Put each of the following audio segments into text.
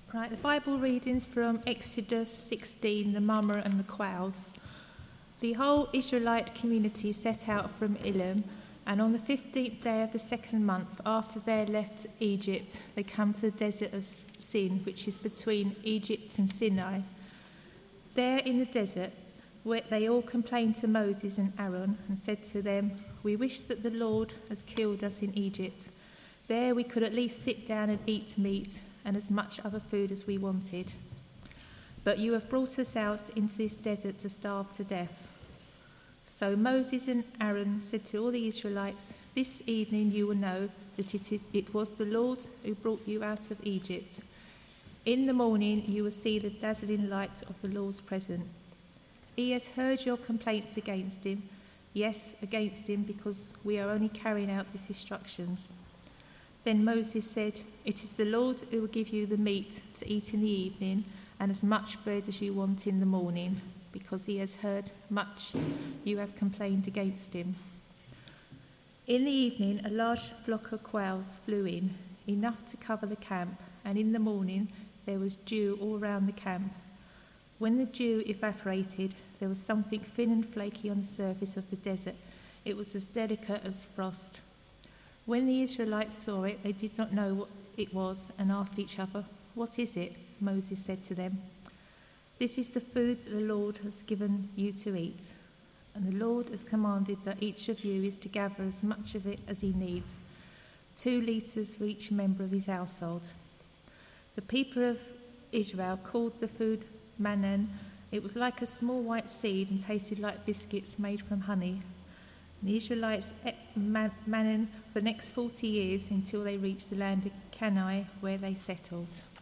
Right, the Bible readings from Exodus 16, the mummer and the quails. The whole Israelite community set out from Elim, and on the 15th day of the second month after they had left Egypt, they come to the desert of Sin, which is between Egypt and Sinai. There in the desert, where they all complained to Moses and Aaron and said to them, "We wish that the Lord has killed us in Egypt. There we could at least sit down and eat meat and as much other food as we wanted. But you have brought us out into this desert to starve to death." So Moses and Aaron said to all the Israelites, "This evening you will know that it was the Lord who brought you out of Egypt. In the morning you will see the dazzling light of the Lord's presence. He has heard your complaints against him. Yes, against him, because we are only carrying out these instructions." Then Moses said, "It is the Lord who will give you the meat to eat in the evening and as much bread as you want in the morning, because he has heard much you have complained against him." In the evening, a large flock of quails flew in, enough to cover the camp, and in the morning there was dew all round the camp. When the dew evaporated, there was something thin and flaky on the surface of the desert. It was as delicate as frost. When the Israelites saw it, they did not know what it was and asked each other, "What is it?" Moses said to them, "This is the food that the Lord has given you to eat. And the Lord has commanded that each of you is to gather as much of it as he needs, 2 litres for each member of his household." The people of Israel called the food manna. It was like a small white seed and tasted like biscuits made from honey. And the Israelites ate manna for the next 40 years until they reached the land of Canaan, where they settled.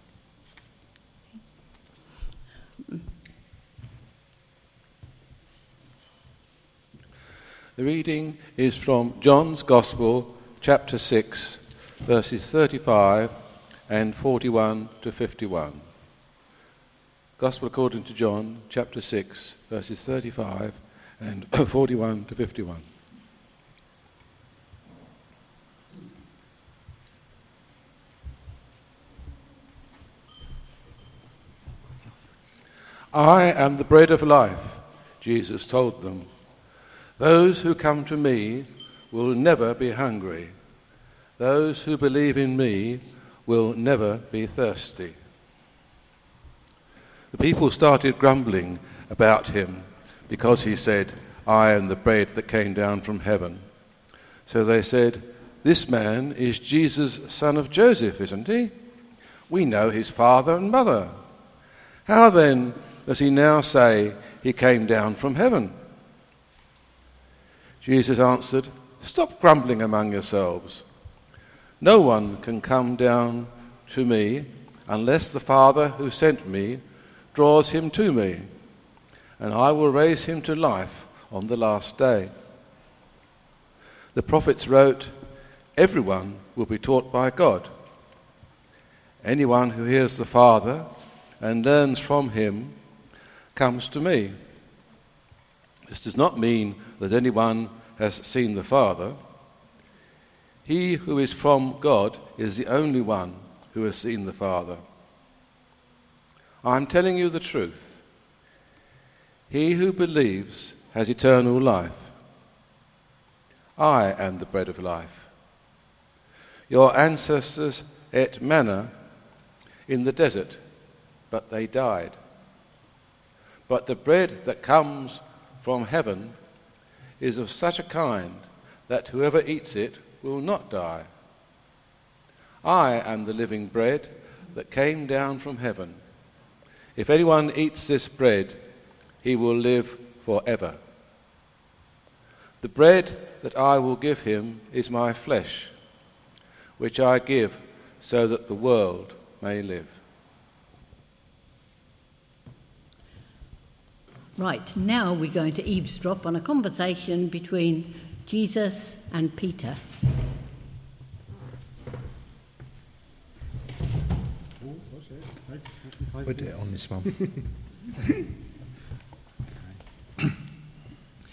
The reading is from John's Gospel, chapter 6, verses 35 and 41 to 51. Gospel according to John, chapter 6, verses 35 and 41 to 51. "I am the bread of life," Jesus told them. "Those who come to me will never be hungry. Those who believe in me will never be thirsty." The people started grumbling about him because he said, "I am the bread that came down from heaven." So they said, "This man is Jesus, son of Joseph, isn't he? We know his father and mother. How then does he now say he came down from heaven?" Jesus answered, "Stop grumbling among yourselves. No one can come down to me unless the Father who sent me draws him to me, and I will raise him to life on the last day." The prophets wrote, "Everyone will be taught by God. Anyone who hears the Father and learns from him comes to me." This does not mean that anyone has seen the Father. He who is from God is the only one who has seen the Father. I am telling you the truth. He who believes has eternal life. I am the bread of life. Your ancestors ate manna in the desert, but they died. But the bread that comes from heaven is of such a kind that whoever eats it will not die. I am the living bread that came down from heaven. If anyone eats this bread, he will live forever. The bread that I will give him is my flesh, which I give so that the world may live. Right, now we're going to eavesdrop on a conversation between Jesus and Peter. Put it on this one.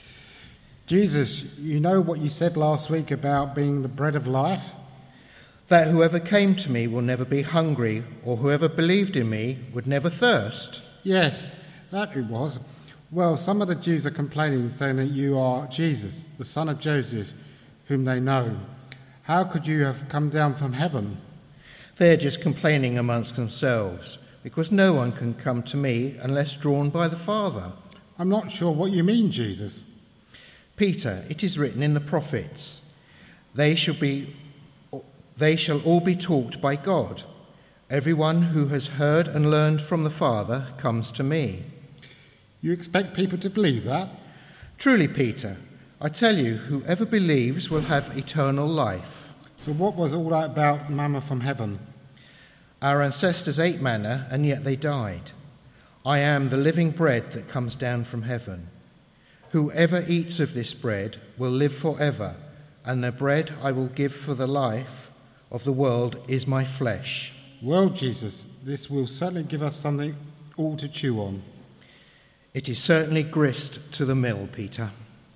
Jesus, you know what you said last week about being the bread of life? that whoever came to me will never be hungry, or whoever believed in me would never thirst. Yes, that it was. Well, some of the Jews are complaining, saying that you are Jesus, the son of Joseph, whom they know. How could you have come down from heaven? They're just complaining amongst themselves, because no one can come to me unless drawn by the Father. I'm not sure what you mean, Jesus. Peter, it is written in the prophets, they shall all be taught by God. Everyone who has heard and learned from the Father comes to me. You expect people to believe that? Truly, Peter, I tell you, whoever believes will have eternal life. So what was all that about manna from heaven? Our ancestors ate manna, and yet they died. I am the living bread that comes down from heaven. Whoever eats of this bread will live forever, and the bread I will give for the life of the world is my flesh. Well, Jesus, this will certainly give us something all to chew on. It is certainly grist to the mill, Peter.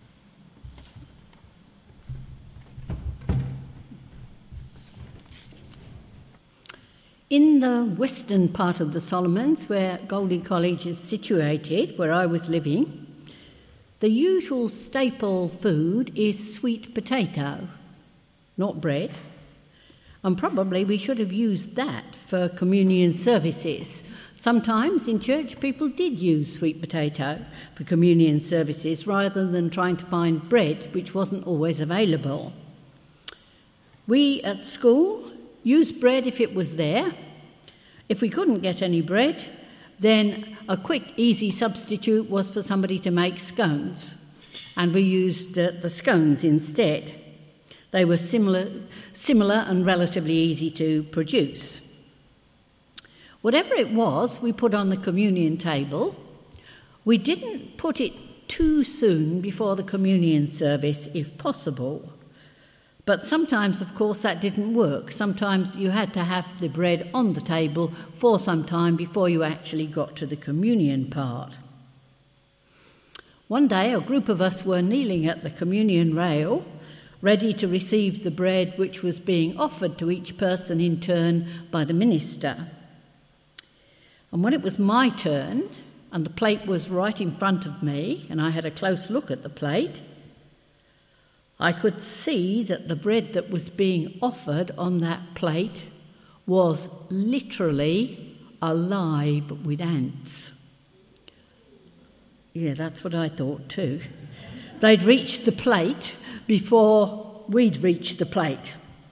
In the western part of the Solomons, where Goldie College is situated, where I was living, the usual staple food is sweet potato, not bread. And probably we should have used that for communion services. Sometimes in church people did use sweet potato for communion services rather than trying to find bread, which wasn't always available. We at school used bread if it was there. If we couldn't get any bread, then a quick, easy substitute was for somebody to make scones, and we used the scones instead. They were similar and relatively easy to produce. Whatever it was we put on the communion table, we didn't put it too soon before the communion service, if possible. But sometimes, of course, that didn't work. Sometimes you had to have the bread on the table for some time before you actually got to the communion part. One day, a group of us were kneeling at the communion rail, ready to receive the bread which was being offered to each person in turn by the minister. And when it was my turn, and the plate was right in front of me, and I had a close look at the plate, I could see that the bread that was being offered on that plate was literally alive with ants. Yeah, that's what I thought too. They'd reached the plate before we'd reached the plate.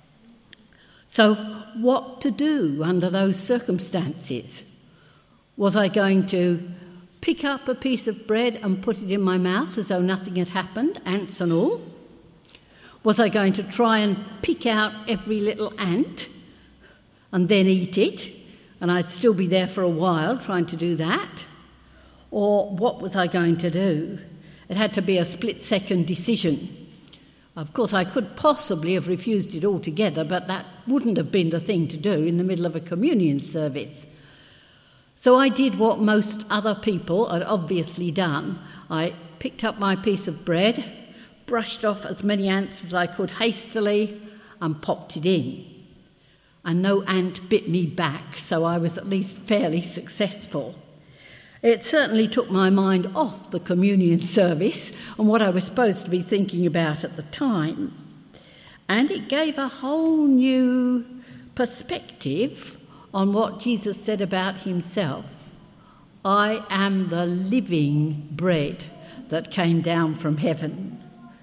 So what to do under those circumstances? Was I going to pick up a piece of bread and put it in my mouth as though nothing had happened, ants and all? Was I going to try and pick out every little ant and then eat it, and I'd still be there for a while trying to do that? Or what was I going to do? It had to be a split-second decision. Of course, I could possibly have refused it altogether, but that wouldn't have been the thing to do in the middle of a communion service. So I did what most other people had obviously done. I picked up my piece of bread, brushed off as many ants as I could hastily, and popped it in. And no ant bit me back, so I was at least fairly successful. It certainly took my mind off the communion service and what I was supposed to be thinking about at the time. And it gave a whole new perspective on what Jesus said about himself. I am the living bread that came down from heaven.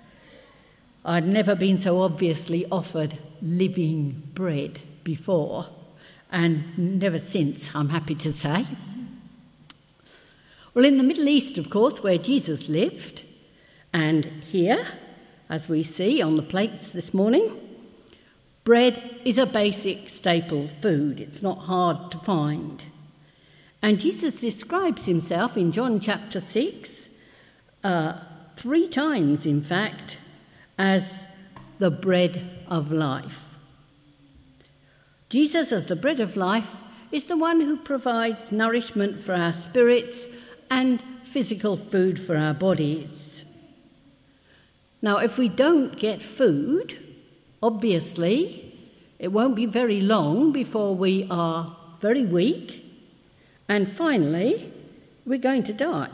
I'd never been so obviously offered living bread before, and never since, I'm happy to say. Well, in the Middle East, of course, where Jesus lived, and here, as we see on the plates this morning, bread is a basic staple food. It's not hard to find. And Jesus describes himself in John chapter 6, 3 times, in fact, as the bread of life. Jesus, as the bread of life, is the one who provides nourishment for our spirits and physical food for our bodies. Now, if we don't get food, obviously, It won't be very long before we are very weak, and finally, we're going to die.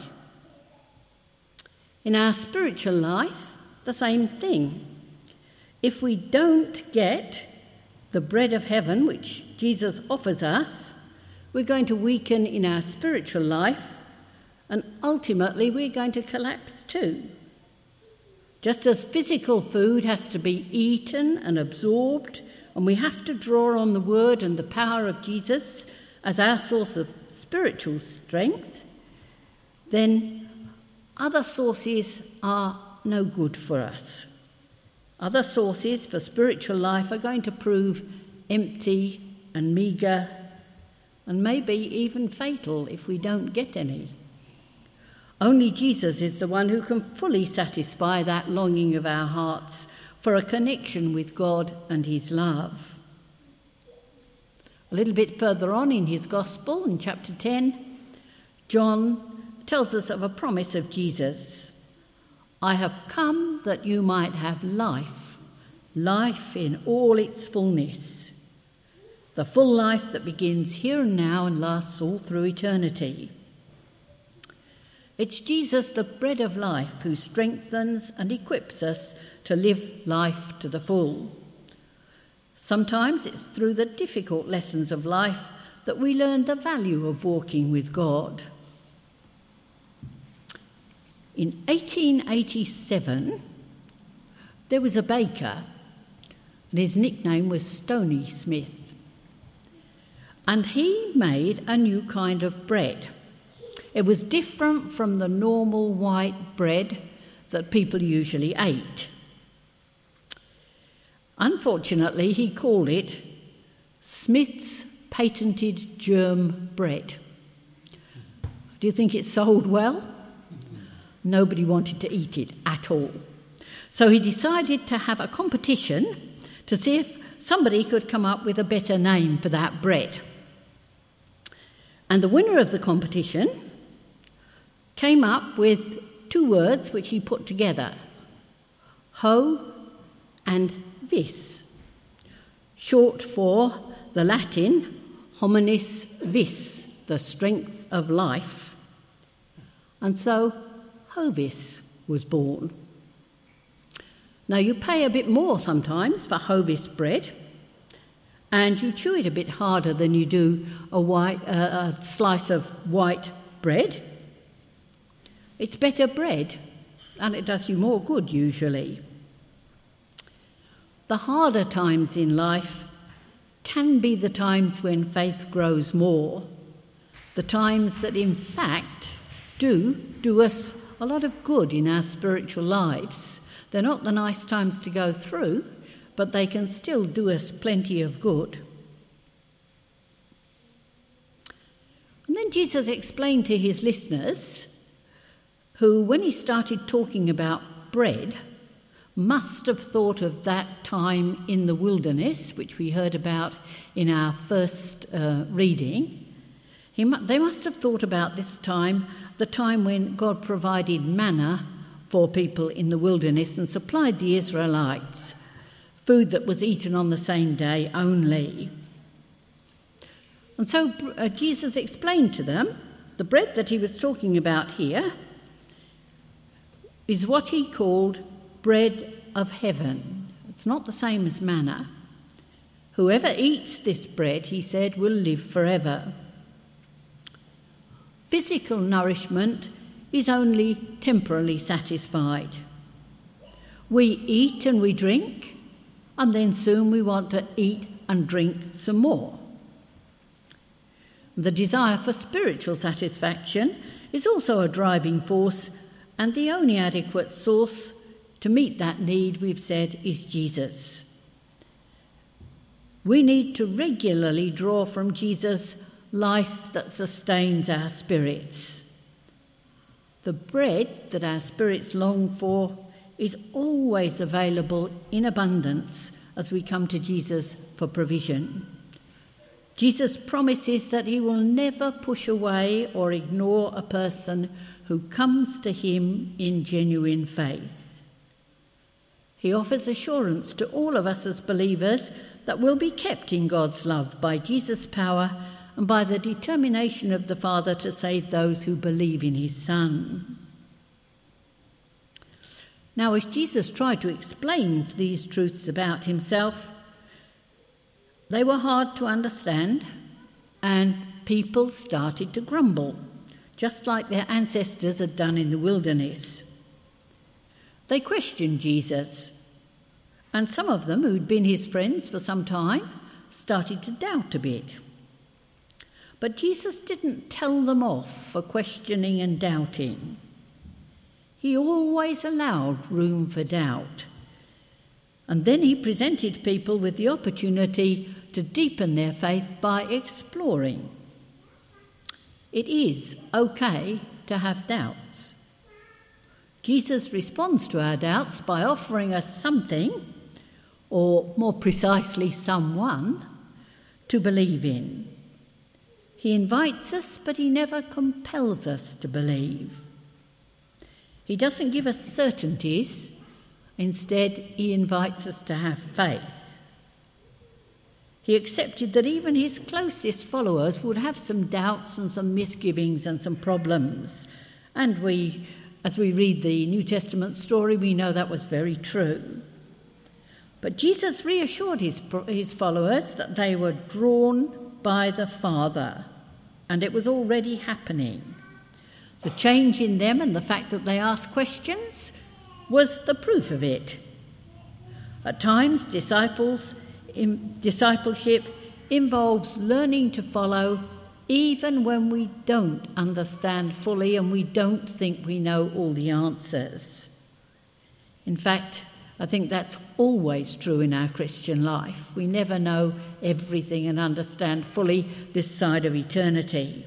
In our spiritual life, the same thing. If we don't get the bread of heaven, which Jesus offers us, we're going to weaken in our spiritual life, and ultimately we're going to collapse too. Just as physical food has to be eaten and absorbed, and we have to draw on the word and the power of Jesus as our source of spiritual strength, then other sources are no good for us. Other sources for spiritual life are going to prove empty and meagre, and maybe even fatal if we don't get any. Only Jesus is the one who can fully satisfy that longing of our hearts for a connection with God and his love. A little bit further on in his Gospel, in chapter 10, John tells us of a promise of Jesus. I have come that you might have life, life in all its fullness, the full life that begins here and now and lasts all through eternity. It's Jesus, the bread of life, who strengthens and equips us to live life to the full. Sometimes it's through the difficult lessons of life that we learn the value of walking with God. In 1887, there was a baker, and his nickname was Stony Smith, and he made a new kind of bread. It was different from the normal white bread that people usually ate. Unfortunately, he called it Smith's patented germ bread. Do you think it sold well? Nobody wanted to eat it at all. So he decided to have a competition to see if somebody could come up with a better name for that bread. And the winner of the competition came up with two words which he put together, ho and vis, short for the Latin hominis vis, the strength of life. And so Hovis was born. Now you pay a bit more sometimes for Hovis bread, and you chew it a bit harder than you do a slice of white bread. It's better bread, and it does you more good usually. The harder times in life can be the times when faith grows more, the times that in fact do us a lot of good in our spiritual lives. They're not the nice times to go through, but they can still do us plenty of good. And then Jesus explained to his listeners, who, when he started talking about bread, must have thought of that time in the wilderness, which we heard about in our first reading. They must have thought about this time, the time when God provided manna for people in the wilderness and supplied the Israelites food that was eaten on the same day only. And so Jesus explained to them the bread that he was talking about here is what he called bread of heaven. It's not the same as manna. Whoever eats this bread, he said, will live forever. Physical nourishment is only temporarily satisfied. We eat and we drink, and then soon we want to eat and drink some more. The desire for spiritual satisfaction is also a driving force, and the only adequate source to meet that need, we've said, is Jesus. We need to regularly draw from Jesus life that sustains our spirits. The bread that our spirits long for is always available in abundance as we come to Jesus for provision. Jesus promises that he will never push away or ignore a person who comes to him in genuine faith. He offers assurance to all of us as believers that will be kept in God's love by Jesus' power and by the determination of the Father to save those who believe in his Son. Now, as Jesus tried to explain these truths about himself, they were hard to understand, and people started to grumble, just like their ancestors had done in the wilderness. They questioned Jesus, and some of them, who'd been his friends for some time, started to doubt a bit. But Jesus didn't tell them off for questioning and doubting. He always allowed room for doubt. And then he presented people with the opportunity to deepen their faith by exploring. It is okay to have doubts. Jesus responds to our doubts by offering us something, or more precisely someone, to believe in. He invites us, but he never compels us to believe. He doesn't give us certainties. Instead, he invites us to have faith. He accepted that even his closest followers would have some doubts and some misgivings and some problems. And as we read the New Testament story, we know that was very true. But Jesus reassured his followers that they were drawn by the Father, and it was already happening. The change in them and the fact that they asked questions was the proof of it. At times, discipleship involves learning to follow even when we don't understand fully and we don't think we know all the answers. In fact, I think that's always true in our Christian life. We never know everything and understand fully this side of eternity.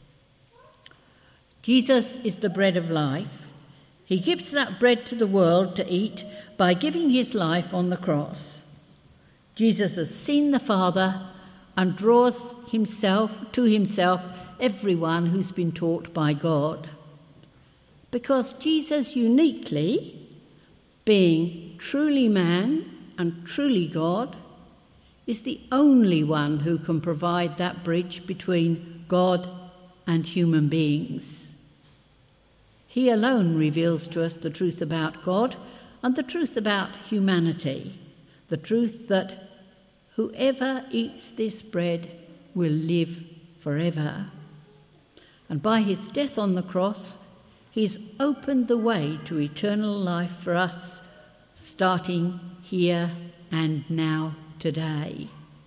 Jesus is the bread of life. He gives that bread to the world to eat by giving his life on the cross. Jesus has seen the Father and draws to himself everyone who's been taught by God. Because Jesus uniquely, being truly man and truly God, is the only one who can provide that bridge between God and human beings. He alone reveals to us the truth about God and the truth about humanity, the truth that whoever eats this bread will live forever. And by his death on the cross, he's opened the way to eternal life for us, starting here and now today.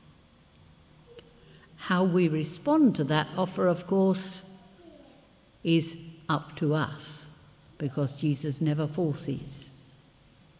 How we respond to that offer, of course, is up to us, because Jesus never forces.